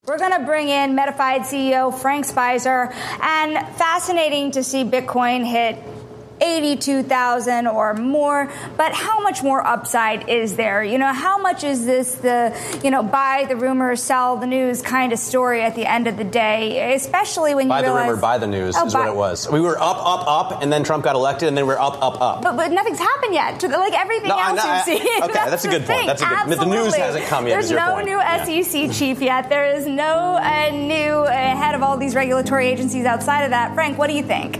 We're going to bring in Metafied CEO Frank Spicer, and fascinating to see Bitcoin hit 82,000 or more, but how much more upside is there? How much is this the, buy the rumor, sell the news kind of story at the end of the day, especially when you realize... Buy the rumor, buy the news is what it was. We were up, and then Trump got elected, and then we're up. But nothing's happened yet. Like everything else you've seen. Okay, that's a good point. The news hasn't come yet. There's no new SEC chief yet. There is no new head of all these regulatory agencies outside of that. Frank, what do you think?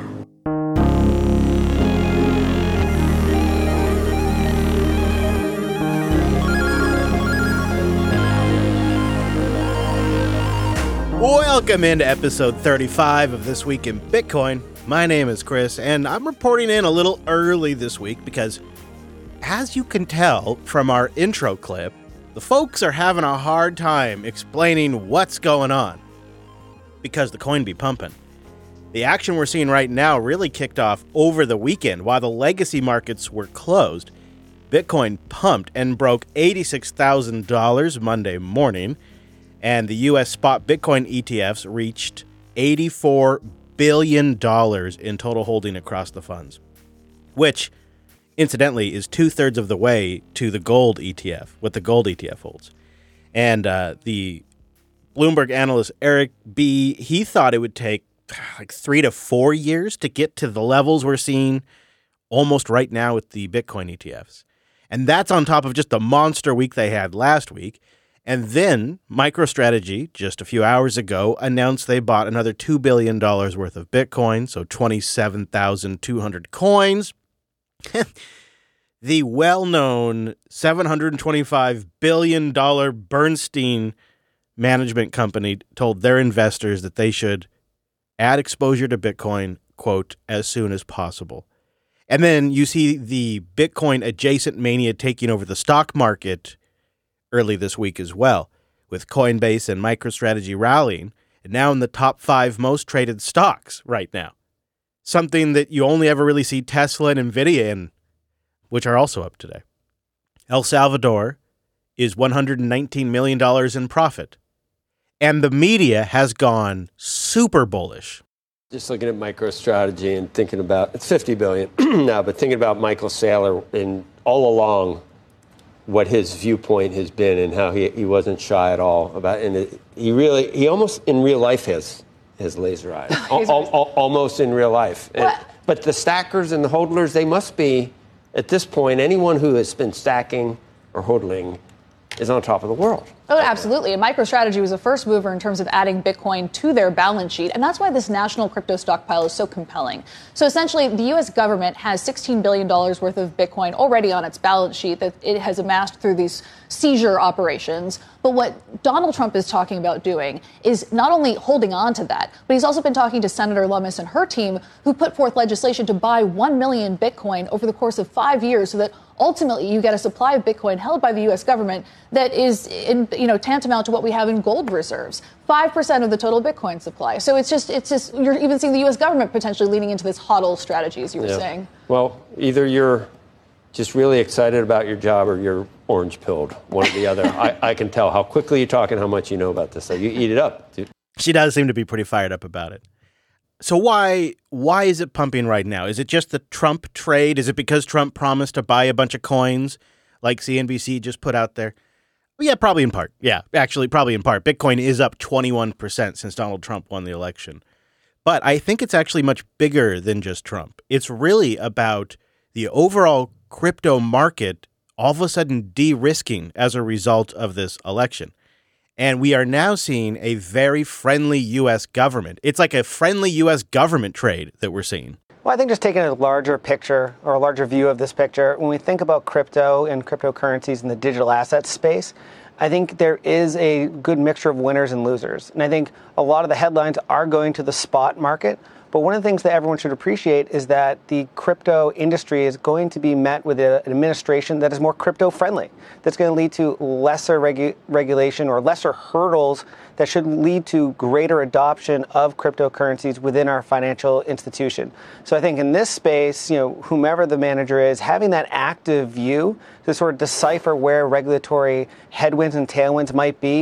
Welcome into episode 35 of This Week in Bitcoin. My name is Chris, and I'm reporting in a little early this week because, as you can tell from our intro clip, the folks are having a hard time explaining what's going on because the coin be pumping. The action we're seeing right now really kicked off over the weekend while the legacy markets were closed. Bitcoin pumped and broke $86,000 Monday morning. And the U.S. spot Bitcoin ETFs reached $84 billion in total holding across the funds, which, incidentally, is 2/3 of the way to the gold ETF, what the gold ETF holds. And the Bloomberg analyst Eric B., he thought it would take like 3 to 4 years to get to the levels we're seeing almost right now with the Bitcoin ETFs. And that's on top of just the monster week they had last week. And then MicroStrategy, just a few hours ago, announced they bought another $2 billion worth of Bitcoin, so 27,200 coins. The well-known $725 billion Bernstein management company told their investors that they should add exposure to Bitcoin, quote, as soon as possible. And then you see the Bitcoin adjacent mania taking over the stock market early this week as well, with Coinbase and MicroStrategy rallying, and now in the top 5 most traded stocks right now. Something that you only ever really see Tesla and Nvidia in, which are also up today. El Salvador is $119 million in profit, and the media has gone super bullish. Just looking at MicroStrategy and thinking about, it's $50 billion now, but thinking about Michael Saylor and all along what his viewpoint has been and how he wasn't shy at all about it. And he almost in real life has laser eyes, almost in real life. But the stackers and the hodlers, they must be, at this point, anyone who has been stacking or hodling is on top of the world. Oh, absolutely. And MicroStrategy was a first mover in terms of adding Bitcoin to their balance sheet. And that's why this national crypto stockpile is so compelling. So essentially, the U.S. government has $16 billion worth of Bitcoin already on its balance sheet that it has amassed through these seizure operations. But what Donald Trump is talking about doing is not only holding on to that, but he's also been talking to Senator Lummis and her team, who put forth legislation to buy 1 million Bitcoin over the course of 5 years so that ultimately you get a supply of Bitcoin held by the U.S. government that is tantamount to what we have in gold reserves, 5% of the total Bitcoin supply. So it's just you're even seeing the U.S. government potentially leaning into this hodl strategy, as you were saying. Well, either you're just really excited about your job or you're orange pilled, one or the other. I can tell how quickly you talk and how much you know about this. So you eat it up, dude. She does seem to be pretty fired up about it. So why is it pumping right now? Is it just the Trump trade? Is it because Trump promised to buy a bunch of coins like CNBC just put out there? Well, yeah, probably in part. Yeah, actually, probably in part. Bitcoin is up 21% since Donald Trump won the election. But I think it's actually much bigger than just Trump. It's really about the overall crypto market all of a sudden de-risking as a result of this election. And we are now seeing a very friendly U.S. government. It's like a friendly U.S. government trade that we're seeing. Well, I think just taking a larger picture or a larger view of this picture, when we think about crypto and cryptocurrencies in the digital assets space, I think there is a good mixture of winners and losers. And I think a lot of the headlines are going to the spot market. But one of the things that everyone should appreciate is that the crypto industry is going to be met with an administration that is more crypto friendly. That's going to lead to lesser regulation or lesser hurdles that should lead to greater adoption of cryptocurrencies within our financial institution. So I think in this space, whomever the manager is, having that active view to sort of decipher where regulatory headwinds and tailwinds might be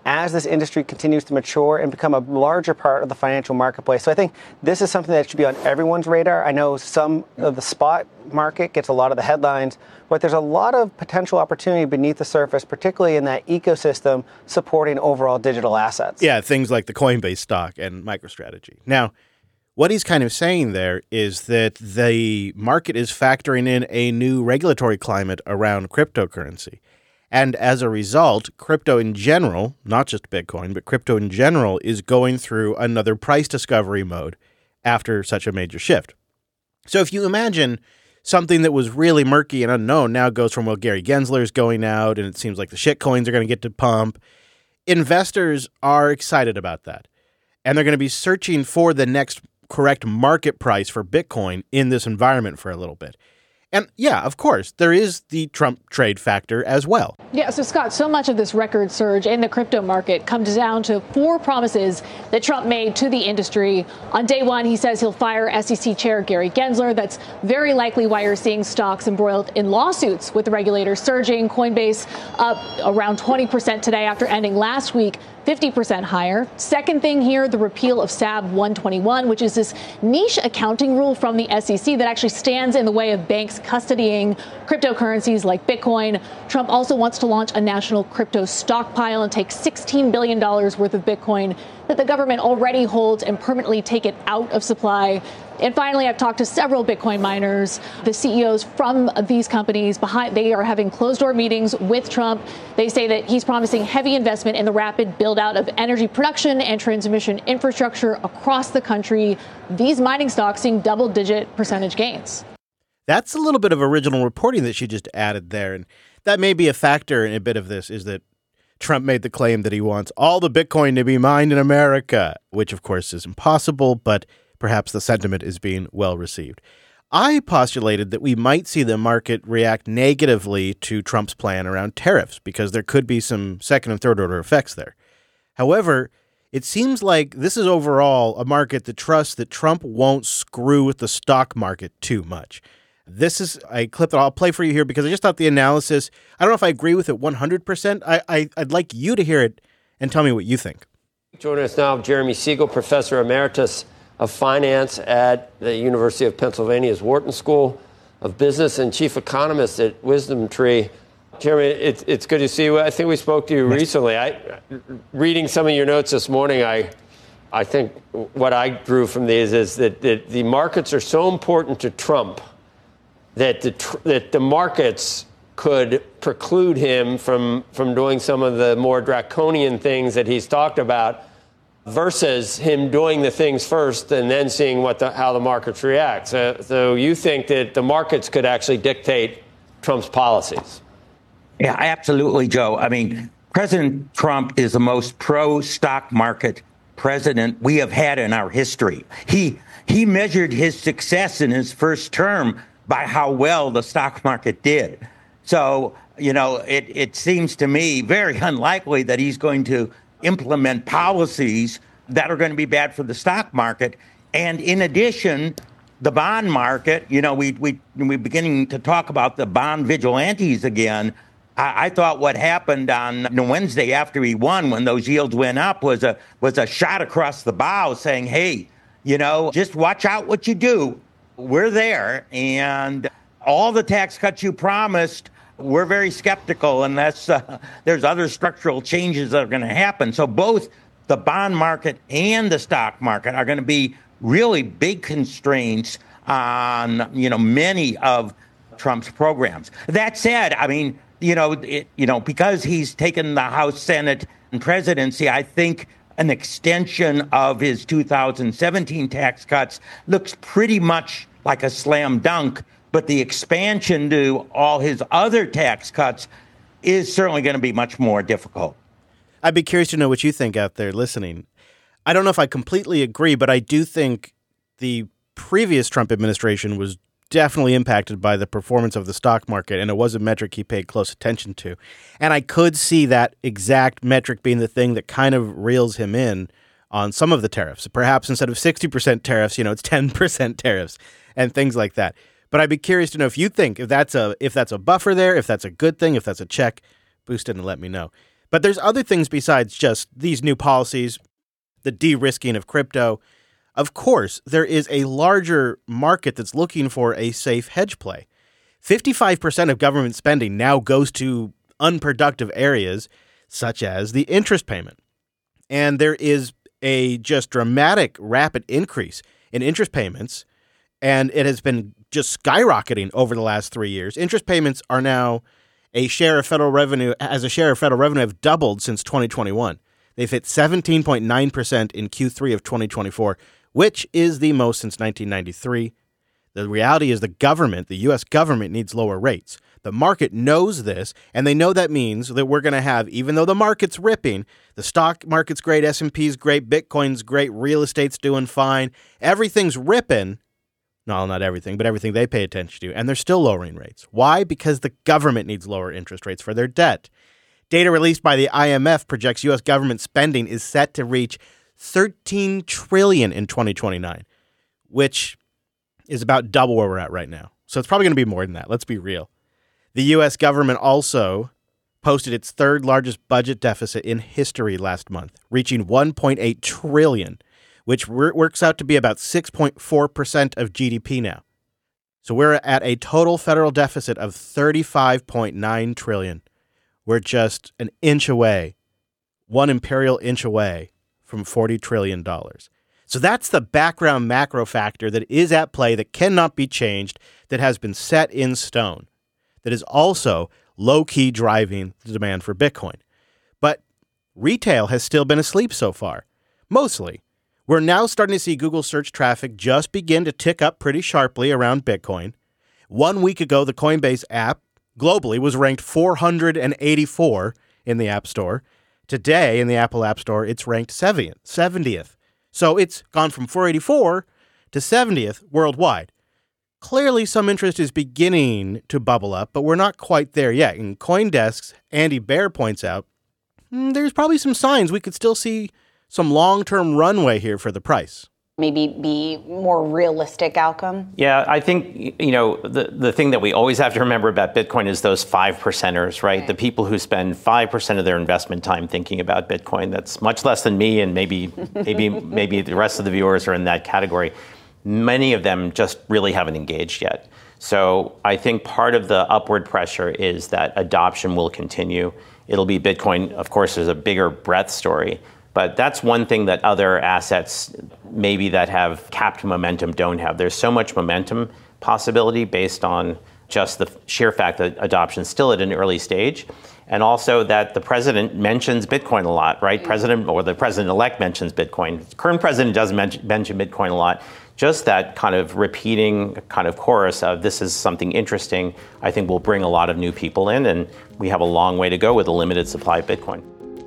as this industry continues to mature and become a larger part of the financial marketplace. So I think this is something that should be on everyone's radar. I know some of the spot market gets a lot of the headlines, but there's a lot of potential opportunity beneath the surface, particularly in that ecosystem supporting overall digital assets. Yeah, things like the Coinbase stock and MicroStrategy. Now, what he's kind of saying there is that the market is factoring in a new regulatory climate around cryptocurrency. And as a result, crypto in general, not just Bitcoin, but crypto in general is going through another price discovery mode after such a major shift. So if you imagine something that was really murky and unknown now goes from, well, Gary Gensler's going out and it seems like the shit coins are going to get to pump. Investors are excited about that. And they're going to be searching for the next correct market price for Bitcoin in this environment for a little bit. And yeah, of course, there is the Trump trade factor as well. Yeah, so Scott, so much of this record surge in the crypto market comes down to 4 promises that Trump made to the industry. On day one, he says he'll fire SEC Chair Gary Gensler. That's very likely why you're seeing stocks embroiled in lawsuits with the regulators surging. Coinbase up around 20% today after ending last week 50% higher. Second thing here, the repeal of SAB 121, which is this niche accounting rule from the SEC that actually stands in the way of banks custodying cryptocurrencies like Bitcoin. Trump also wants to launch a national crypto stockpile and take $16 billion worth of Bitcoin that the government already holds and permanently take it out of supply. And finally, I've talked to several Bitcoin miners, the CEOs from these companies. They are having closed-door meetings with Trump. They say that he's promising heavy investment in the rapid build-out of energy production and transmission infrastructure across the country. These mining stocks seeing double-digit percentage gains. That's a little bit of original reporting that she just added there. And that may be a factor in a bit of this, is that Trump made the claim that he wants all the Bitcoin to be mined in America, which of course is impossible, but perhaps the sentiment is being well received. I postulated that we might see the market react negatively to Trump's plan around tariffs because there could be some second and third order effects there. However, it seems like this is overall a market that trusts that Trump won't screw with the stock market too much. This is a clip that I'll play for you here because I just thought the analysis, I don't know if I agree with it 100%. I'd like you to hear it and tell me what you think. Joining us now, Jeremy Siegel, Professor Emeritus of Finance at the University of Pennsylvania's Wharton School of Business and Chief Economist at Wisdom Tree. Jeremy, it's good to see you. I think we spoke to you recently. Reading some of your notes this morning, I think what I drew from these is that the markets are so important to Trump that the markets could preclude him from doing some of the more draconian things that he's talked about, versus him doing the things first and then seeing how the markets react. So you think that the markets could actually dictate Trump's policies? Yeah, absolutely, Joe. I mean, President Trump is the most pro-stock market president we have had in our history. He measured his success in his first term by how well the stock market did. So, it seems to me very unlikely that he's going to implement policies that are going to be bad for the stock market. And in addition, the bond market, we're beginning to talk about the bond vigilantes again. I thought what happened on Wednesday after he won, when those yields went up, was a shot across the bow saying, hey, just watch out what you do. We're there. And all the tax cuts you promised, we're very skeptical unless there's other structural changes that are going to happen. So both the bond market and the stock market are going to be really big constraints on, many of Trump's programs. That said, I mean, because he's taken the House, Senate, and presidency, I think an extension of his 2017 tax cuts looks pretty much like a slam dunk. But the expansion to all his other tax cuts is certainly going to be much more difficult. I'd be curious to know what you think out there listening. I don't know if I completely agree, but I do think the previous Trump administration was definitely impacted by the performance of the stock market, and it was a metric he paid close attention to. And I could see that exact metric being the thing that kind of reels him in on some of the tariffs. Perhaps instead of 60% tariffs, it's 10% tariffs and things like that. But I'd be curious to know if you think if that's a buffer there, if that's a good thing, if that's a check, boost it and let me know. But there's other things besides just these new policies, the de-risking of crypto. Of course, there is a larger market that's looking for a safe hedge play. 55% of government spending now goes to unproductive areas, such as the interest payment. And there is a just dramatic, rapid increase in interest payments, and it has been just skyrocketing over the last 3 years. Interest payments are now a share of federal revenue, have doubled since 2021. They've hit 17.9% in Q3 of 2024, which is the most since 1993. The reality is the U.S. government needs lower rates. The market knows this, and they know that means that we're going to have, even though the market's ripping, the stock market's great, S&P's great, Bitcoin's great, real estate's doing fine, everything's ripping. No, not everything, but everything they pay attention to, and they're still lowering rates. Why? Because the government needs lower interest rates for their debt. Data released by the IMF projects U.S. government spending is set to reach $13 trillion in 2029, which is about double where we're at right now. So it's probably going to be more than that. Let's be real. The U.S. government also posted its third largest budget deficit in history last month, reaching $1.8 trillion, which works out to be about 6.4% of GDP now. So we're at a total federal deficit of $35.9 trillion. We're just an inch away, one imperial inch away from $40 trillion. So that's the background macro factor that is at play, that cannot be changed, that has been set in stone, that is also low-key driving the demand for Bitcoin. But retail has still been asleep so far, mostly. We're now starting to see Google search traffic just begin to tick up pretty sharply around Bitcoin. 1 week ago, the Coinbase app globally was ranked 484 in the App Store. Today, in the Apple App Store, it's ranked 70th. So it's gone from 484 to 70th worldwide. Clearly, some interest is beginning to bubble up, but we're not quite there yet. In CoinDesk's Andy Bear points out, there's probably some signs we could still see some long-term runway here for the price. Maybe be more realistic outcome? Yeah, I think, the thing that we always have to remember about Bitcoin is those 5%ers, right? The people who spend 5% of their investment time thinking about Bitcoin. That's much less than me, and maybe the rest of the viewers are in that category. Many of them just really haven't engaged yet. So I think part of the upward pressure is that adoption will continue. It'll be Bitcoin, of course, there's a bigger breadth story. But that's one thing that other assets maybe that have capped momentum don't have. There's so much momentum possibility based on just the sheer fact that adoption is still at an early stage. And also that the president mentions Bitcoin a lot, right? The president-elect mentions Bitcoin. The current president doesn't mention Bitcoin a lot. Just that kind of repeating kind of chorus of this is something interesting, I think will bring a lot of new people in. And we have a long way to go with a limited supply of Bitcoin.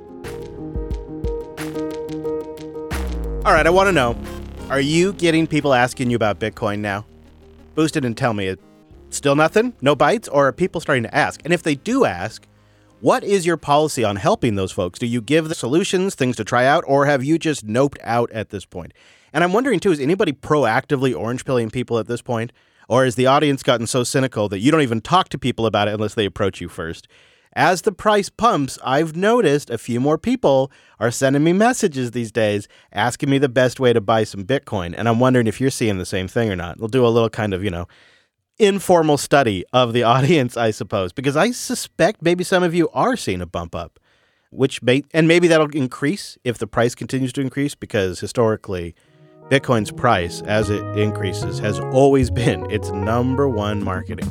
All right, I want to know, are you getting people asking you about Bitcoin now? Boost it and tell me. Still nothing? No bites? Or are people starting to ask? And if they do ask, what is your policy on helping those folks? Do you give the solutions, things to try out, or have you just noped out at this point? And I'm wondering, too, is anybody proactively orange-pilling people at this point? Or has the audience gotten so cynical that you don't even talk to people about it unless they approach you first? As the price pumps, I've noticed a few more people are sending me messages these days asking me the best way to buy some Bitcoin. And I'm wondering if you're seeing the same thing or not. We'll do a little kind of, informal study of the audience, I suppose, because I suspect maybe some of you are seeing a bump up, and maybe that'll increase if the price continues to increase, because historically, Bitcoin's price, as it increases, has always been its number one marketing.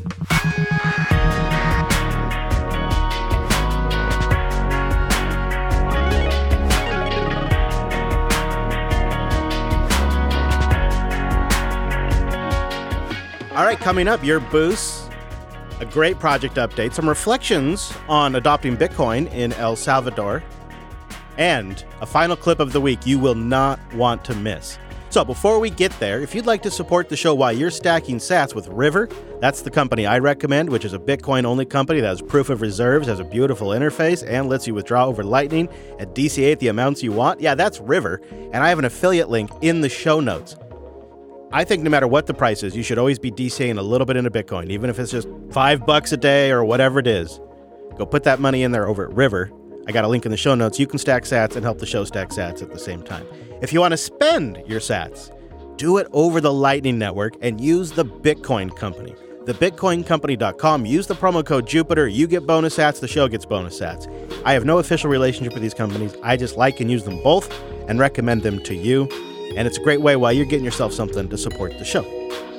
All right, coming up, your boost, a great project update, some reflections on adopting Bitcoin in El Salvador, and a final clip of the week you will not want to miss. So before we get there, if you'd like to support the show while you're stacking sats with River, that's the company I recommend, which is a Bitcoin-only company that has proof of reserves, has a beautiful interface, and lets you withdraw over Lightning and DCA the amounts you want. Yeah, that's River, and I have an affiliate link in the show notes. I think no matter what the price is, you should always be DCAing a little bit into Bitcoin, even if it's just $5 a day or whatever it is. Go put that money in there over at River. I got a link in the show notes. You can stack sats and help the show stack sats at the same time. If you want to spend your sats, do it over the Lightning Network and use the Bitcoin Company. TheBitcoinCompany.com. Use the promo code Jupiter. You get bonus sats. The show gets bonus sats. I have no official relationship with these companies. I just like and use them both and recommend them to you. And it's a great way while you're getting yourself something to support the show.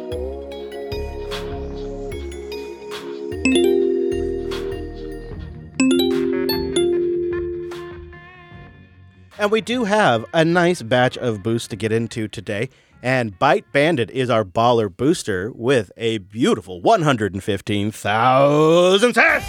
And we do have a nice batch of boosts to get into today. And Byte Bandit is our baller booster with a beautiful 115,000 sats.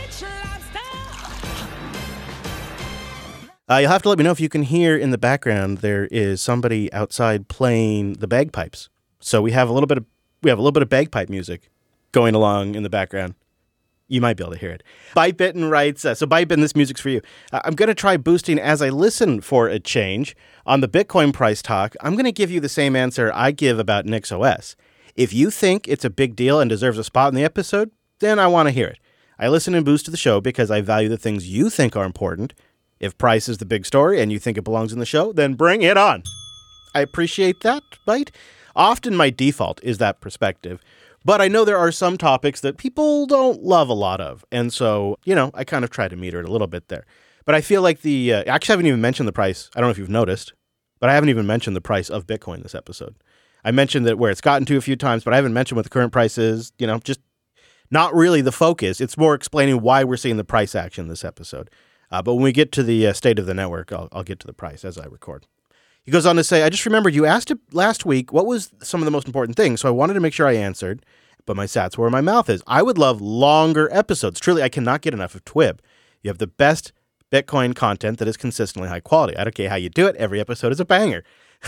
You'll have to let me know if you can hear in the background there is somebody outside playing the bagpipes. So we have a little bit of bagpipe music going along in the background. You might be able to hear it. Bytebitten writes, so Bytebitten, this music's for you. I'm going to try boosting as I listen for a change. On the Bitcoin price talk, I'm going to give you the same answer I give about NixOS. If you think it's a big deal and deserves a spot in the episode, then I want to hear it. I listen and boost to the show because I value the things you think are important. If price is the big story and you think it belongs in the show, then bring it on. I appreciate that, Byte. Often my default is that perspective. But I know there are some topics that people don't love a lot of. And so, I kind of try to meter it a little bit there. But I feel like I actually haven't even mentioned the price. I don't know if you've noticed, but I haven't even mentioned the price of Bitcoin this episode. I mentioned that where it's gotten to a few times, but I haven't mentioned what the current price is, just not really the focus. It's more explaining why we're seeing the price action this episode. But when we get to the state of the network, I'll get to the price as I record. He goes on to say, I just remembered you asked last week what was some of the most important things, so I wanted to make sure I answered, but my sats were where my mouth is. I would love longer episodes. Truly, I cannot get enough of TWIB. You have the best Bitcoin content that is consistently high quality. I don't care how you do it. Every episode is a banger.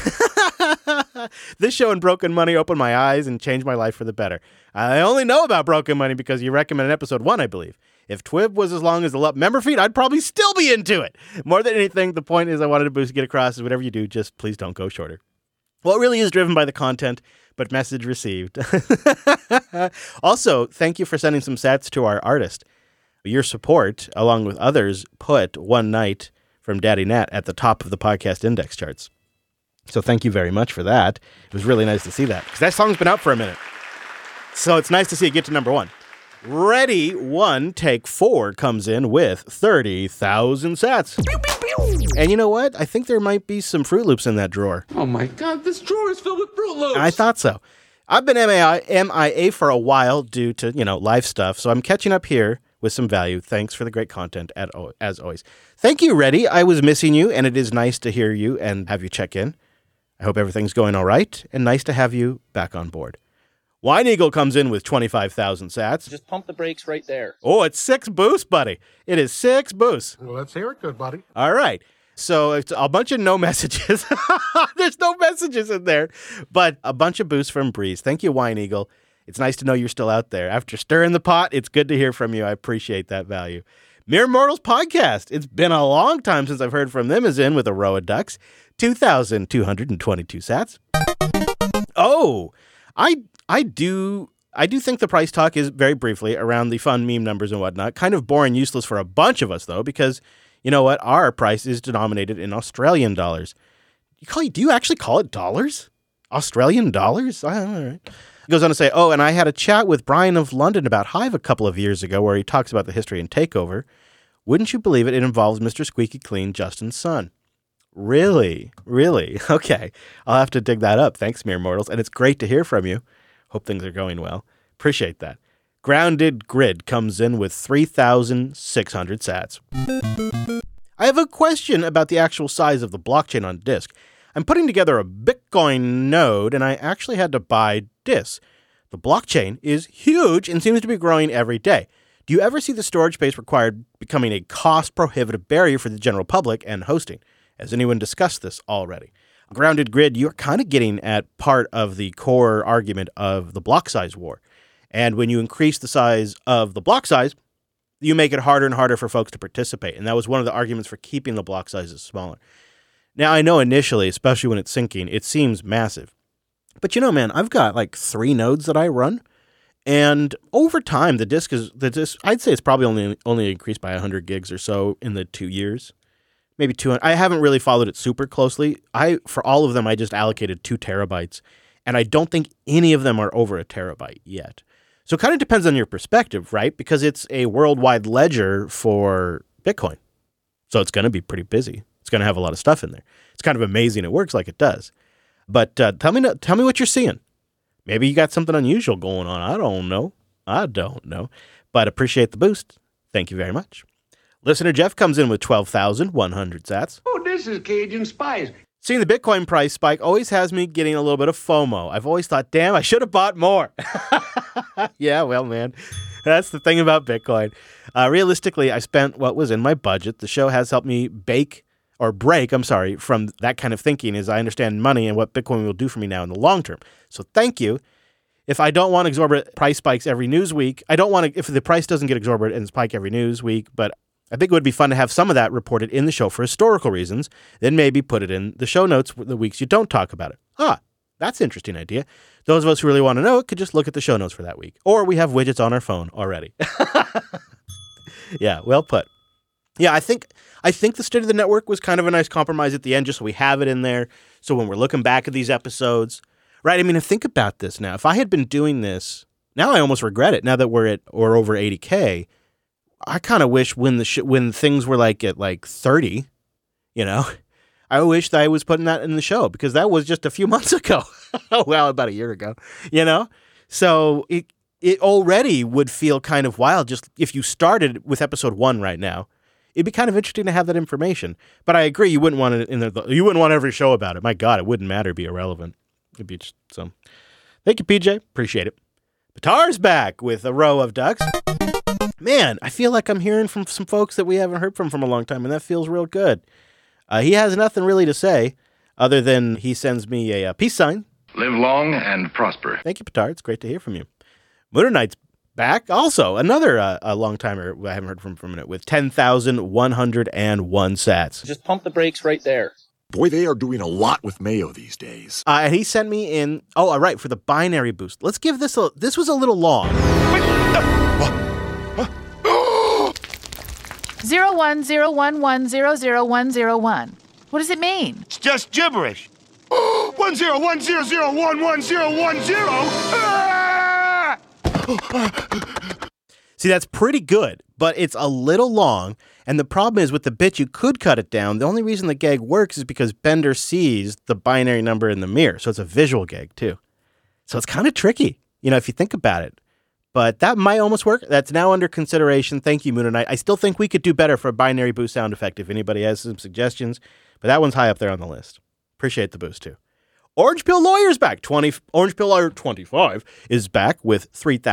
This show and Broken Money opened my eyes and changed my life for the better. I only know about Broken Money because you recommended episode 1, I believe. If TWIB was as long as the LUP member feed, I'd probably still be into it. More than anything, the point is I wanted to boost get across is whatever you do, just please don't go shorter. Well, it really is driven by the content, but message received. Also, thank you for sending some sats to our artist. Your support, along with others, put One Night from Daddy Nat at the top of the podcast index charts. So thank you very much for that. It was really nice to see that, because that song's been out for a minute. So it's nice to see it get to number 1. Ready, 1, take 4 comes in with 30,000 sats. Pew, pew, pew. And you know what? I think there might be some Fruit Loops in that drawer. Oh my God, this drawer is filled with Fruit Loops. I thought so. I've been MIA for a while due to, life stuff, so I'm catching up here with some value. Thanks for the great content, as always. Thank you, Reddy. I was missing you, and it is nice to hear you and have you check in. I hope everything's going all right, and nice to have you back on board. Wine Eagle comes in with 25,000 sats. Just pump the brakes right there. Oh, it's 6 boosts, buddy. It is 6 boosts. Well, let's hear it, good buddy. All right. So it's a bunch of no messages. There's no messages in there, but a bunch of boosts from Breeze. Thank you, Wine Eagle. It's nice to know you're still out there. After stirring the pot, it's good to hear from you. I appreciate that value. Mere Mortals Podcast. It's been a long time since I've heard from them, is in with a row of ducks. 2,222 sats. Oh, I do think the price talk is, very briefly, around the fun meme numbers and whatnot. Kind of boring, useless for a bunch of us, though, because you know what? Our price is denominated in Australian dollars. Do you actually call it dollars? Australian dollars? All right. He goes on to say, and I had a chat with Brian of London about Hive a couple of years ago where he talks about the history and takeover. Wouldn't you believe it? It involves Mr. Squeaky Clean, Justin's son. Really? Really? Okay. I'll have to dig that up. Thanks, Mere Mortals. And it's great to hear from you. Hope things are going well. Appreciate that. Grounded Grid comes in with 3,600 sats. I have a question about the actual size of the blockchain on disk. I'm putting together a Bitcoin node, and I actually had to buy disks. The blockchain is huge and seems to be growing every day. Do you ever see the storage space required becoming a cost-prohibitive barrier for the general public and hosting? Has anyone discussed this already? Grounded Grid, you're kind of getting at part of the core argument of the block size war. And when you increase the size of the block size, you make it harder and harder for folks to participate. And that was one of the arguments for keeping the block sizes smaller. Now, I know initially, especially when it's syncing, it seems massive. But man, I've got like 3 nodes that I run. And over time, the disk I'd say it's probably only increased by 100 gigs or so in the 2 years. Maybe 200. I haven't really followed it super closely. For all of them, I just allocated 2 terabytes, and I don't think any of them are over a terabyte yet. So it kind of depends on your perspective, right? Because it's a worldwide ledger for Bitcoin. So it's going to be pretty busy. It's going to have a lot of stuff in there. It's kind of amazing it works like it does. But tell me what you're seeing. Maybe you got something unusual going on. I don't know. But appreciate the boost. Thank you very much. Listener Jeff comes in with 12,100 sats. Oh, this is Cajun Spice. Seeing the Bitcoin price spike always has me getting a little bit of FOMO. I've always thought, damn, I should have bought more. Yeah, well, man, that's the thing about Bitcoin. Realistically, I spent what was in my budget. The show has helped me break from that kind of thinking as I understand money and what Bitcoin will do for me now in the long term. So thank you. If I don't want exorbitant price spikes every news week, if the price doesn't get exorbitant and spike every news week, but I think it would be fun to have some of that reported in the show for historical reasons, then maybe put it in the show notes the weeks you don't talk about it. That's an interesting idea. Those of us who really want to know it could just look at the show notes for that week. Or we have widgets on our phone already. Yeah, well put. Yeah, I think the state of the network was kind of a nice compromise at the end, just so we have it in there. So when we're looking back at these episodes, right? I mean, think about this now. If I had been doing this, now I almost regret it. Now that we're over 80K, I kind of wish when things were at 30, I wish that I was putting that in the show because that was just a few months ago. Well, about a year ago, So it already would feel kind of wild just if you started with episode 1 right now. It'd be kind of interesting to have that information. But I agree, you wouldn't want it in there. You wouldn't want every show about it. My God, it wouldn't matter. It'd be irrelevant. It'd be just some. Thank you, PJ. Appreciate it. Batar's back with a row of ducks. Man, I feel like I'm hearing from some folks that we haven't heard from a long time, and that feels real good. He has nothing really to say other than he sends me a peace sign. Live long and prosper. Thank you, Batar. It's great to hear from you. Mooner Knight's back. Also, another a long-timer I haven't heard from for a minute with 10,101 sats. Just pump the brakes right there. Boy, they are doing a lot with Mayo these days. And he sent me in, all right, for the binary boost. Let's give this this was a little long. 0101100101. What does it mean? It's just gibberish. 101001101010. See, that's pretty good, but it's a little long. And the problem is with the bit, you could cut it down. The only reason the gag works is because Bender sees the binary number in the mirror. So it's a visual gag, too. So it's kind of tricky, if you think about it. But that might almost work. That's now under consideration. Thank you, Moon and Knight. I still think we could do better for a binary boost sound effect if anybody has some suggestions. But that one's high up there on the list. Appreciate the boost, too. Orange Pill Lawyer's back. Orange Pill Lawyer 25 is back with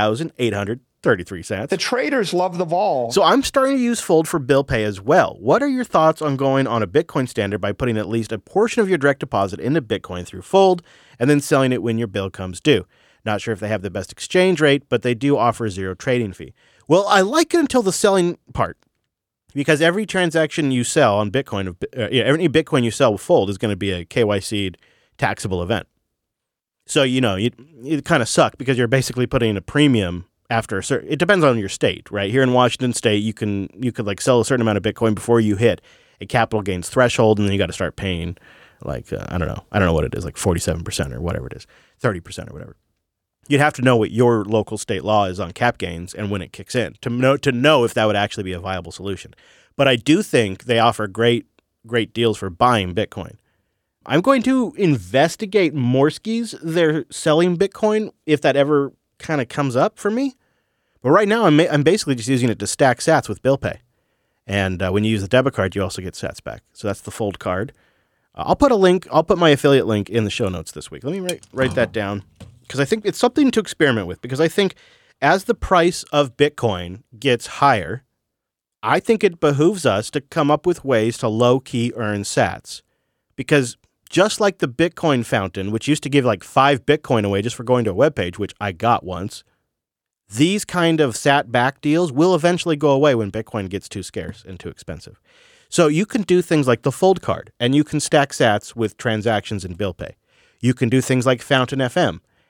3,833 cents. The traders love the vol. So I'm starting to use Fold for bill pay as well. What are your thoughts on going on a Bitcoin standard by putting at least a portion of your direct deposit into Bitcoin through Fold and then selling it when your bill comes due? Not sure if they have the best exchange rate, but they do offer zero trading fee. Well, I like it until the selling part, because every transaction you sell on Bitcoin, any Bitcoin you sell with Fold is going to be a KYC'd taxable event. So, you kind of suck because you're basically putting a premium after a certain, it depends on your state, right? Here in Washington State, you could sell a certain amount of Bitcoin before you hit a capital gains threshold, and then you got to start paying I don't know what it is, 47% or whatever it is, 30% or whatever. You'd have to know what your local state law is on cap gains and when it kicks in to know if that would actually be a viable solution. But I do think they offer great deals for buying Bitcoin. I'm going to investigate Morskies. They're selling Bitcoin if that ever kind of comes up for me. But right now, I'm basically just using it to stack sats with bill pay. And when you use the debit card, you also get sats back. So that's the Fold card. I'll put my affiliate link in the show notes this week. Let me write that down, because I think it's something to experiment with, because I think as the price of Bitcoin gets higher, I think it behooves us to come up with ways to low-key earn sats. Because just like the Bitcoin fountain, which used to give 5 Bitcoin away just for going to a webpage, which I got once, these kind of sat back deals will eventually go away when Bitcoin gets too scarce and too expensive. So you can do things like the Fold card, and you can stack sats with transactions and bill pay. You can do things like Fountain FM,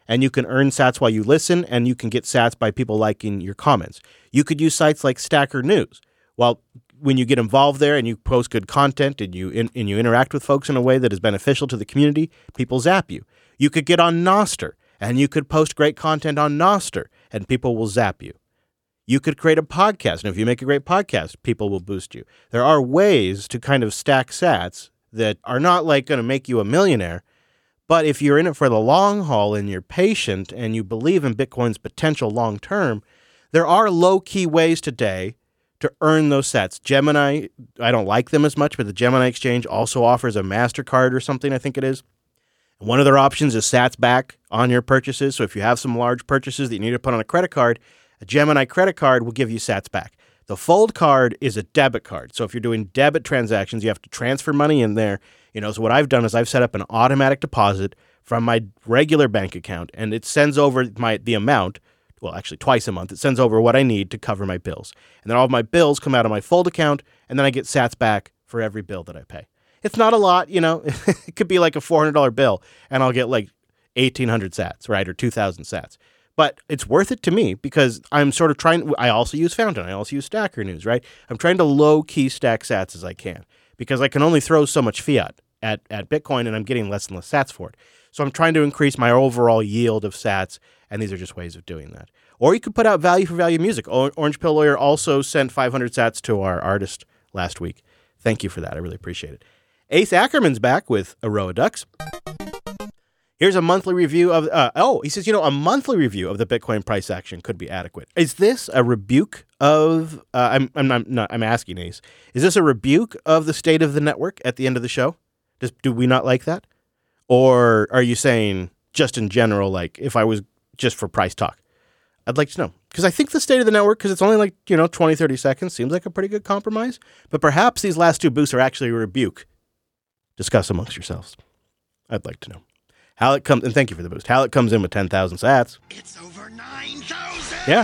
and you can earn sats while you listen, and you can get sats by people liking your comments. You could use sites like Stacker News. Well, when you get involved there and you post good content and you interact with folks in a way that is beneficial to the community, people zap you. You could get on Nostr, and you could post great content on Nostr, and people will zap you. You could create a podcast, and if you make a great podcast, people will boost you. There are ways to kind of stack sats that are not like going to make you a millionaire, but if you're in it for the long haul and you're patient and you believe in Bitcoin's potential long term, there are low-key ways today to earn those sats. Gemini, I don't like them as much, but the Gemini Exchange also offers a MasterCard or something, I think it is. And one of their options is sats back on your purchases. So if you have some large purchases that you need to put on a credit card, a Gemini credit card will give you sats back. The Fold card is a debit card. So if you're doing debit transactions, you have to transfer money in there. So what I've done is I've set up an automatic deposit from my regular bank account, and it sends over the amount. Well, actually twice a month. It sends over what I need to cover my bills. And then all of my bills come out of my Fold account, and then I get sats back for every bill that I pay. It's not a lot, It could be like a $400 bill, and I'll get like 1,800 sats, right, or 2,000 sats. But it's worth it to me because I'm sort of I also use Fountain. I also use Stacker News, right? I'm trying to low-key stack sats as I can because I can only throw so much fiat at Bitcoin, and I'm getting less and less sats for it. So I'm trying to increase my overall yield of sats, and these are just ways of doing that. Or you could put out value for value music. Orange Pill Lawyer also sent 500 sats to our artist last week. Thank you for that. I really appreciate it. Ace Ackerman's back with Aroa Ducks. Here's a monthly review of, he says, a monthly review of the Bitcoin price action could be adequate. Is this a rebuke of, I'm asking Ace, is this a rebuke of the state of the network at the end of the show? Do we not like that? Or are you saying just in general, like if I was just for price talk? I'd like to know. Because I think the state of the network, because it's only like, 20, 30 seconds, seems like a pretty good compromise. But perhaps these last two boosts are actually a rebuke. Discuss amongst yourselves. I'd like to know. Halleck comes, and thank you for the boost. Halleck comes in with 10,000 sats. It's over 9,000! Yeah.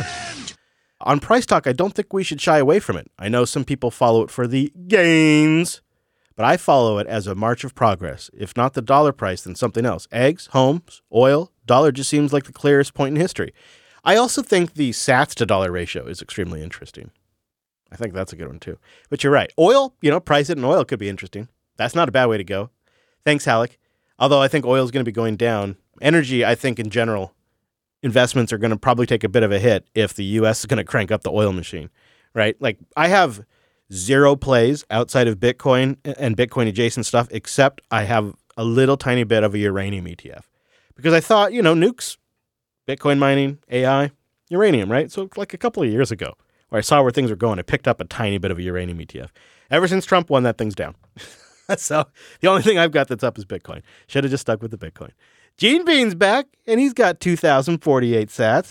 On Price Talk, I don't think we should shy away from it. I know some people follow it for the gains, but I follow it as a march of progress. If not the dollar price, then something else. Eggs, homes, oil, dollar just seems like the clearest point in history. I also think the sats to dollar ratio is extremely interesting. I think that's a good one too. But you're right. Oil, price it in oil could be interesting. That's not a bad way to go. Thanks, Halleck. Although I think oil is going to be going down. Energy, I think in general, investments are going to probably take a bit of a hit if the U.S. is going to crank up the oil machine, right? Like I have zero plays outside of Bitcoin and Bitcoin adjacent stuff, except I have a little tiny bit of a uranium ETF because I thought, nukes, Bitcoin mining, AI, uranium, right? So like a couple of years ago where I saw where things were going, I picked up a tiny bit of a uranium ETF. Ever since Trump won, that thing's down. So the only thing I've got that's up is Bitcoin. Should have just stuck with the Bitcoin. Gene Bean's back, and he's got 2,048 sats.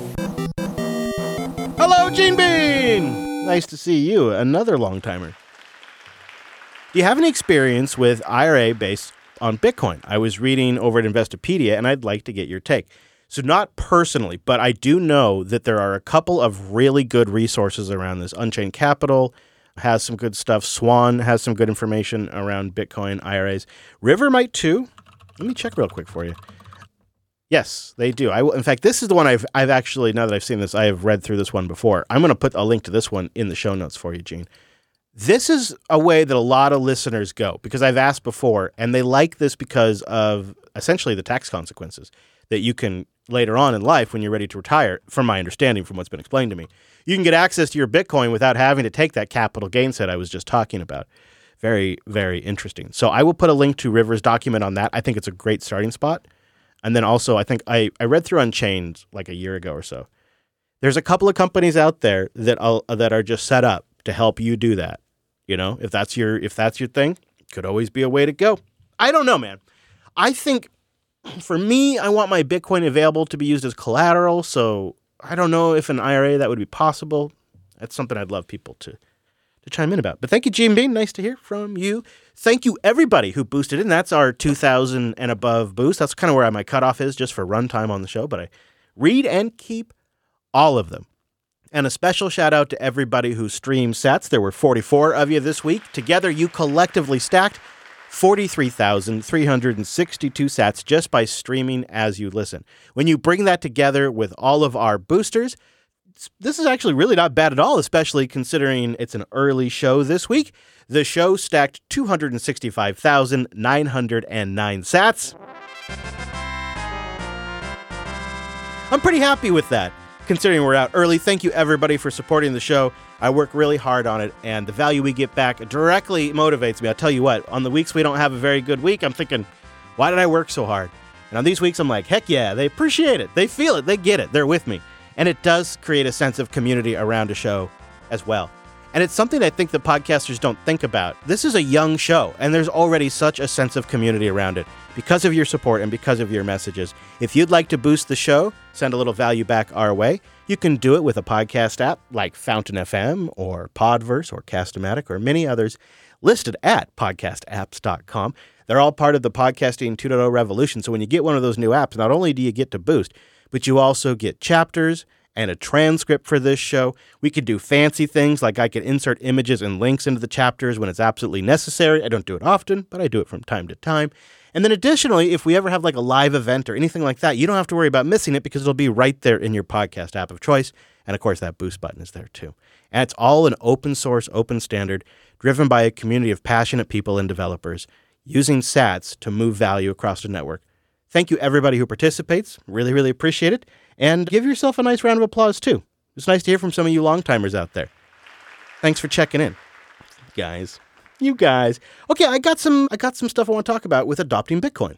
Hello, Gene Bean! Nice to see you, another long-timer. Do you have any experience with IRA based on Bitcoin? I was reading over at Investopedia, and I'd like to get your take. So not personally, but I do know that there are a couple of really good resources around this. Unchained Capital has some good stuff. Swan has some good information around Bitcoin IRAs. River might too. Let me check real quick for you. Yes, they do. In fact, this is the one I've actually, now that I've seen this, I have read through this one before. I'm going to put a link to this one in the show notes for you, Gene. This is a way that a lot of listeners go because I've asked before, and they like this because of essentially the tax consequences that you can later on in life when you're ready to retire, from my understanding, from what's been explained to me. You can get access to your Bitcoin without having to take that capital gains hit I was just talking about. Very, very interesting. So I will put a link to River's document on that. I think it's a great starting spot. And then also, I think I read through Unchained like a year ago or so. There's a couple of companies out there that are just set up to help you do that. If that's your thing, could always be a way to go. I don't know, man. I think for me, I want my Bitcoin available to be used as collateral. So I don't know if an IRA that would be possible. That's something I'd love people to chime in about. But thank you, Gene Bean. Nice to hear from you. Thank you, everybody who boosted in. That's our 2,000 and above boost. That's kind of where my cutoff is just for runtime on the show. But I read and keep all of them. And a special shout out to everybody who streamed sats. There were 44 of you this week. Together, you collectively stacked 43,362 sats just by streaming as you listen. When you bring that together with all of our boosters, this is actually really not bad at all, especially considering it's an early show this week. The show stacked 265,909 sats. I'm pretty happy with that, considering we're out early. Thank you, everybody, for supporting the show. I work really hard on it, and the value we get back directly motivates me. I'll tell you what, on the weeks we don't have a very good week, I'm thinking, why did I work so hard? And on these weeks, I'm like, heck yeah, they appreciate it. They feel it. They get it. They're with me. And it does create a sense of community around a show as well. And it's something I think the podcasters don't think about. This is a young show, and there's already such a sense of community around it because of your support and because of your messages. If you'd like to boost the show, send a little value back our way, you can do it with a podcast app like Fountain FM or Podverse or Cast-O-Matic or many others listed at podcastapps.com. They're all part of the Podcasting 2.0 revolution. So when you get one of those new apps, not only do you get to boost, but you also get chapters and a transcript for this show. We could do fancy things like I could insert images and links into the chapters when it's absolutely necessary. I don't do it often, but I do it from time to time. And then additionally, if we ever have like a live event or anything like that, you don't have to worry about missing it because it'll be right there in your podcast app of choice. And of course, that boost button is there too. And it's all an open source, open standard, driven by a community of passionate people and developers using sats to move value across the network. Thank you, everybody who participates. Really, really appreciate it. And give yourself a nice round of applause, too. It's nice to hear from some of you long-timers out there. Thanks for checking in, guys. You guys. Okay, I got some stuff I want to talk about with adopting Bitcoin.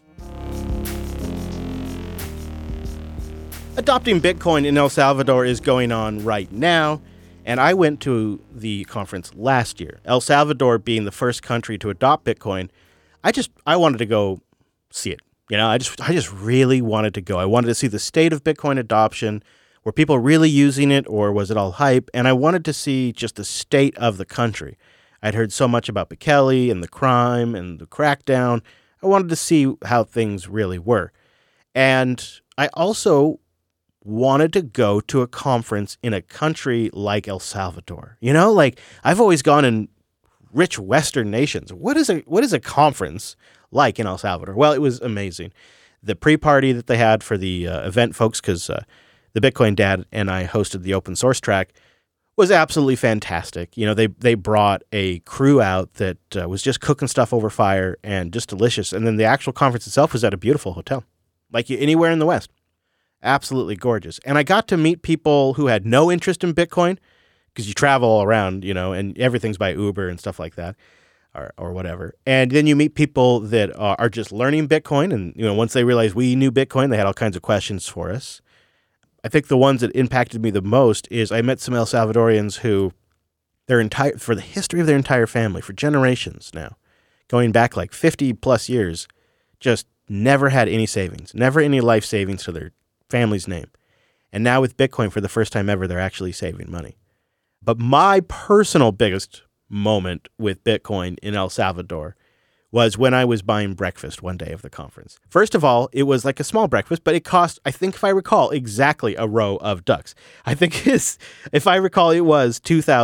Adopting Bitcoin in El Salvador is going on right now, and I went to the conference last year. El Salvador being the first country to adopt Bitcoin, I wanted to go see it. You know, I just really wanted to go. I wanted to see the state of Bitcoin adoption. Were people really using it, or was it all hype? And I wanted to see just the state of the country. I'd heard so much about Bukele and the crime and the crackdown. I wanted to see how things really were. And I also wanted to go to a conference in a country like El Salvador. You know, like I've always gone in rich Western nations. What is a conference like in El Salvador? Well, it was amazing. The pre-party that they had for the event folks, because the Bitcoin Dad and I hosted the open source track, was absolutely fantastic. You know, they brought a crew out that was just cooking stuff over fire and just delicious. And then the actual conference itself was at a beautiful hotel, like anywhere in the West. Absolutely gorgeous. And I got to meet people who had no interest in Bitcoin, because you travel all around, you know, and everything's by Uber and stuff like that. Or whatever. And then you meet people that are just learning Bitcoin. And, you know, once they realized we knew Bitcoin, they had all kinds of questions for us. I think the ones that impacted me the most is I met some El Salvadorians who for the history of their entire family, for generations now, going back like 50 plus years, just never had any savings, never any life savings to their family's name. And now with Bitcoin, for the first time ever, they're actually saving money. But my personal biggest moment with Bitcoin in El Salvador was when I was buying breakfast one day of the conference. First of all, it was like a small breakfast, but it cost, I think if I recall, exactly a row of ducks. I think if I recall, it was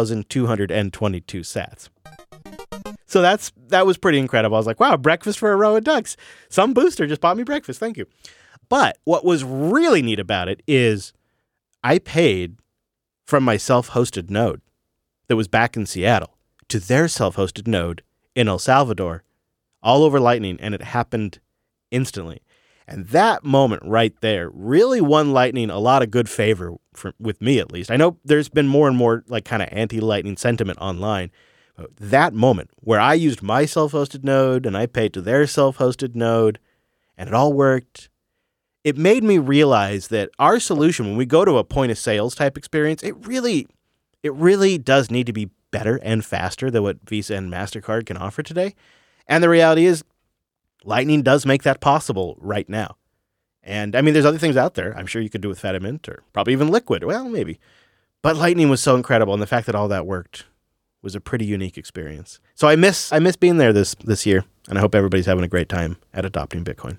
2,222 sats. So that was pretty incredible. I was like, wow, breakfast for a row of ducks. Some booster just bought me breakfast. Thank you. But what was really neat about it is I paid from my self-hosted node that was back in Seattle to their self-hosted node in El Salvador, all over Lightning, and it happened instantly. And that moment right there really won Lightning a lot of good favor, with me at least. I know there's been more and more like kind of anti-Lightning sentiment online. But that moment where I used my self-hosted node and I paid to their self-hosted node, and it all worked, it made me realize that our solution, when we go to a point of sales type experience, it really does need to be better and faster than what Visa and MasterCard can offer today. And the reality is, Lightning does make that possible right now. And I mean, there's other things out there. I'm sure you could do with Fedimint or probably even Liquid. Well, maybe. But Lightning was so incredible, and the fact that all that worked was a pretty unique experience. So I miss being there this year, and I hope everybody's having a great time at adopting Bitcoin.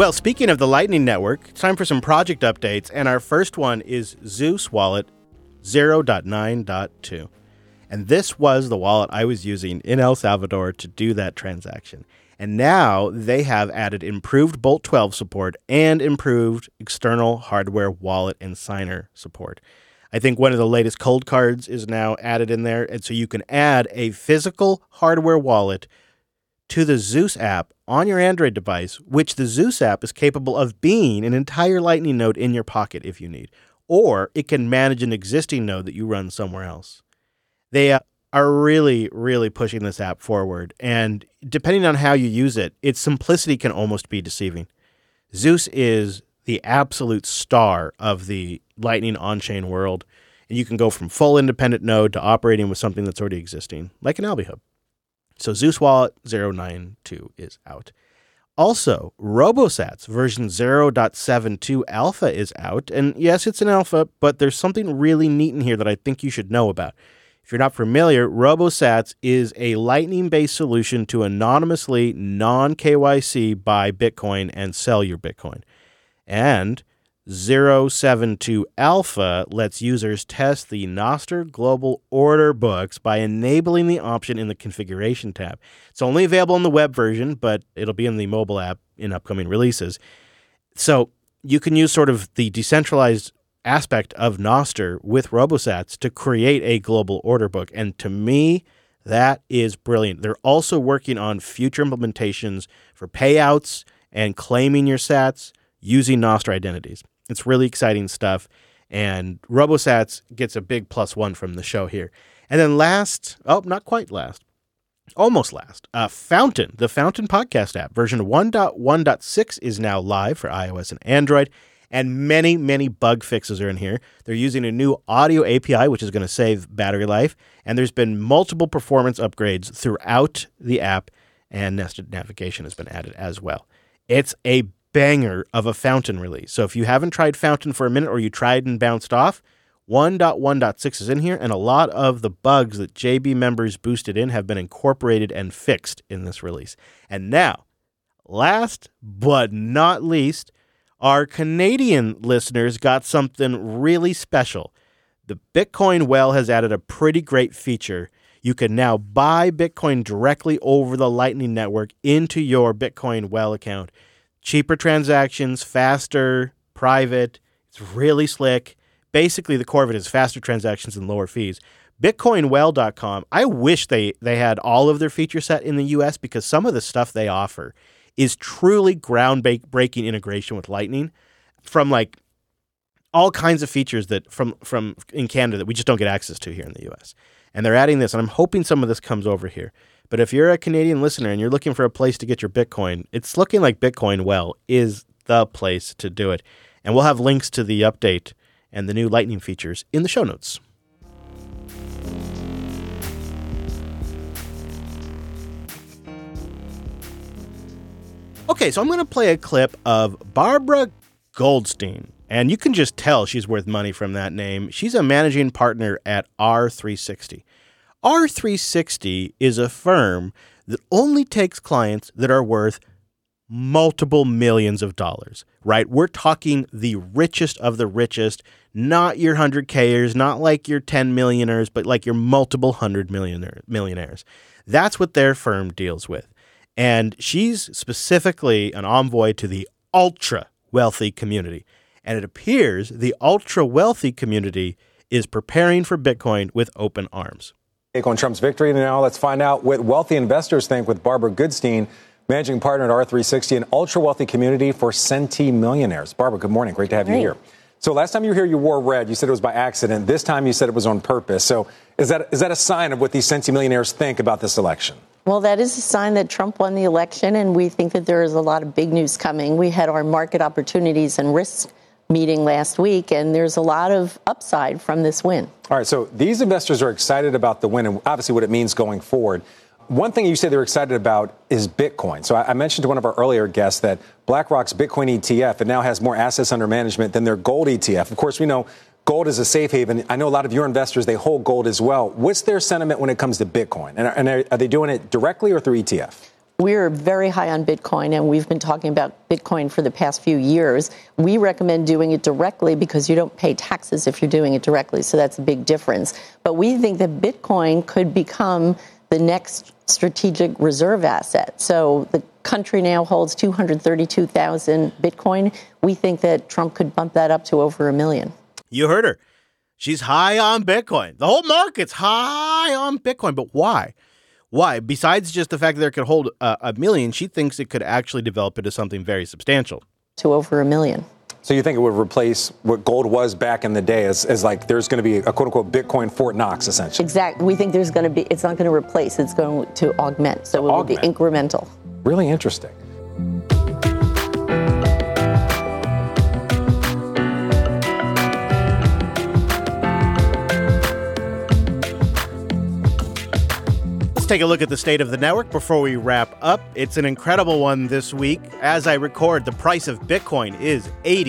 Well, speaking of the Lightning Network, it's time for some project updates, and our first one is Zeus Wallet 0.9.2. And this was the wallet I was using in El Salvador to do that transaction. And now they have added improved Bolt 12 support and improved external hardware wallet and signer support. I think one of the latest cold cards is now added in there, and so you can add a physical hardware wallet to the Zeus app on your Android device, which the Zeus app is capable of being an entire Lightning node in your pocket if you need, or it can manage an existing node that you run somewhere else. They are really, really pushing this app forward, and depending on how you use it, its simplicity can almost be deceiving. Zeus is the absolute star of the Lightning on-chain world, and you can go from full independent node to operating with something that's already existing, like an Alby Hub. So Zeus Wallet 0.9.2 is out. Also, RoboSats version 0.72 alpha is out, and yes, it's an alpha, but there's something really neat in here that I think you should know about. If you're not familiar, RoboSats is a Lightning-based solution to anonymously non-KYC buy Bitcoin and sell your Bitcoin. And 0.72 Alpha lets users test the Nostr global order books by enabling the option in the configuration tab. It's only available in the web version, but it'll be in the mobile app in upcoming releases. So you can use sort of the decentralized aspect of Nostr with RoboSats to create a global order book. And to me, that is brilliant. They're also working on future implementations for payouts and claiming your sats using Nostr identities. It's really exciting stuff, and RoboSats gets a big +1 from the show here. And then last, not quite last, almost last, Fountain, the Fountain podcast app, version 1.1.6 is now live for iOS and Android, and many, many bug fixes are in here. They're using a new audio API, which is going to save battery life, and there's been multiple performance upgrades throughout the app, and nested navigation has been added as well. It's a banger of a Fountain release. So if you haven't tried Fountain for a minute or you tried and bounced off, 1.1.6 is in here, and a lot of the bugs that JB members boosted in have been incorporated and fixed in this release. And now, last but not least, our Canadian listeners got something really special. The Bitcoin Well has added a pretty great feature. You can now buy Bitcoin directly over the Lightning Network into your Bitcoin Well account. Cheaper transactions, faster, private. It's really slick. Basically, the core of it is faster transactions and lower fees. BitcoinWell.com, I wish they had all of their feature set in the U.S. because some of the stuff they offer is truly groundbreaking integration with Lightning, from like all kinds of features that from in Canada that we just don't get access to here in the U.S. And they're adding this, and I'm hoping some of this comes over here. But if you're a Canadian listener and you're looking for a place to get your Bitcoin, it's looking like Bitcoin Well is the place to do it. And we'll have links to the update and the new Lightning features in the show notes. Okay, so I'm going to play a clip of Barbara Goldstein. And you can just tell she's worth money from that name. She's a managing partner at R360. R360 is a firm that only takes clients that are worth multiple millions of dollars, right? We're talking the richest of the richest, not your 100Kers, not like your 10 millionaires, but like your multiple 100 millionaires. That's what their firm deals with. And she's specifically an envoy to the ultra wealthy community. And it appears the ultra wealthy community is preparing for Bitcoin with open arms. Take on Trump's victory. And now let's find out what wealthy investors think with Barbara Goodstein, managing partner at R360, an ultra-wealthy community for centimillionaires. Barbara, good morning. Great to have you here. So last time you were here, you wore red. You said it was by accident. This time you said it was on purpose. So is that a sign of what these centimillionaires think about this election? Well, that is a sign that Trump won the election, and we think that there is a lot of big news coming. We had our market opportunities and risks meeting last week, and there's a lot of upside from this win. All right, so these investors are excited about the win and obviously what it means going forward. One thing you say they're excited about is Bitcoin. So I mentioned to one of our earlier guests that BlackRock's Bitcoin ETF, it now has more assets under management than their gold ETF. Of course, we know gold is a safe haven. I know a lot of your investors, they hold gold as well. What's their sentiment when it comes to Bitcoin? And are they doing it directly or through ETF? We're very high on Bitcoin, and we've been talking about Bitcoin for the past few years. We recommend doing it directly because you don't pay taxes if you're doing it directly, so that's a big difference. But we think that Bitcoin could become the next strategic reserve asset. So the country now holds 232,000 Bitcoin. We think that Trump could bump that up to over 1 million. You heard her. She's high on Bitcoin. The whole market's high on Bitcoin. But why? Why? Besides just the fact that it could hold 1 million, she thinks it could actually develop into something very substantial. To over 1 million. So you think it would replace what gold was back in the day as like there's going to be a quote-unquote Bitcoin Fort Knox, essentially? Exactly. We think there's going to be, it's not going to replace, it's going to augment. So it will be incremental. Really interesting. Take a look at the state of the network before we wrap up. It's an incredible one this week. As I record, the price of Bitcoin is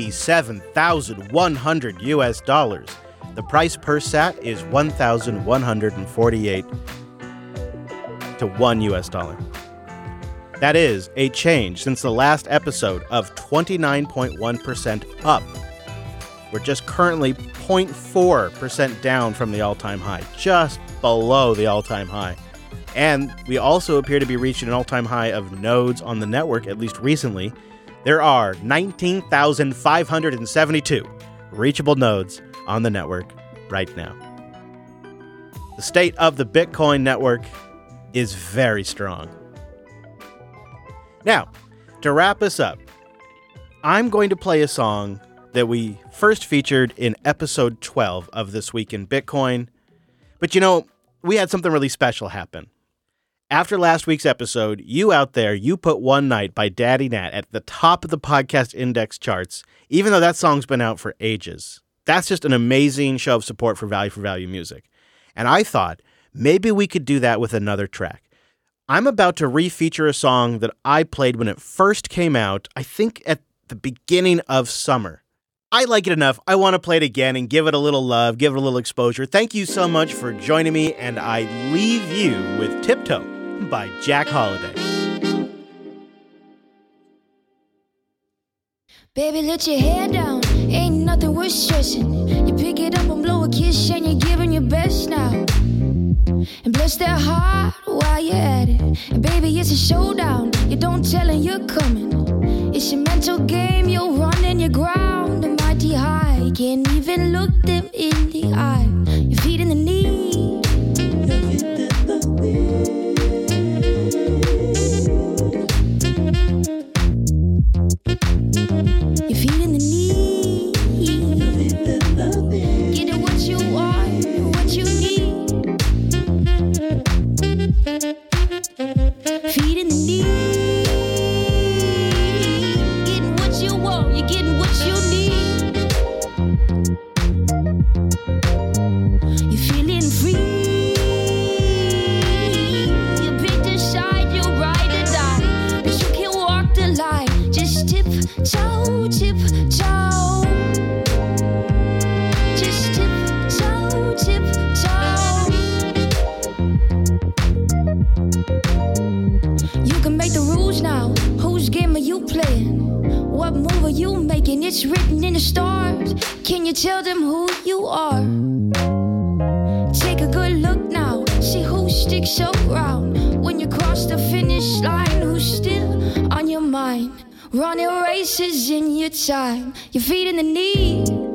$87,100 US. The price per sat is 1,148 to $1 US. That is a change since the last episode of 29.1% up. We're just currently 0.4% down from the all-time high, just below the all-time high. And we also appear to be reaching an all-time high of nodes on the network, at least recently. There are 19,572 reachable nodes on the network right now. The state of the Bitcoin network is very strong. Now, to wrap us up, I'm going to play a song that we first featured in episode 12 of This Week in Bitcoin. But you know, we had something really special happen. After last week's episode, you out there, you put One Night by Daddy Nat at the top of the podcast index charts, even though that song's been out for ages. That's just an amazing show of support for value music. And I thought maybe we could do that with another track. I'm about to refeature a song that I played when it first came out, I think at the beginning of summer. I like it enough. I want to play it again and give it a little love, give it a little exposure. Thank you so much for joining me, and I leave you with Tiptoe by Jack Holiday. Baby, let your hair down, ain't nothing worth stressing. You pick it up and blow a kiss and you're giving your best now. And bless their heart while you're at it. And baby, it's a showdown, you don't tell and you're coming. It's a mental game, you're running your ground. A mighty high, you can't even look them in the eye. Your feet in the knee. Your feet in the knee. Getting what you want, what you need. Feet in the knee. Getting what you want, you're getting what you need. You're feeling free. You pick the side, you ride or die. But you can walk the line. Just tiptoe, tiptoe. Just tiptoe, tiptoe. You can make the rules now. Whose game are you playing? What move are you making? It's written in the stars. Can you tell them who you are? Take a good look now. See who sticks around. When you cross the finish line, who's still on your mind? Running races in your time. Your feet in the knee.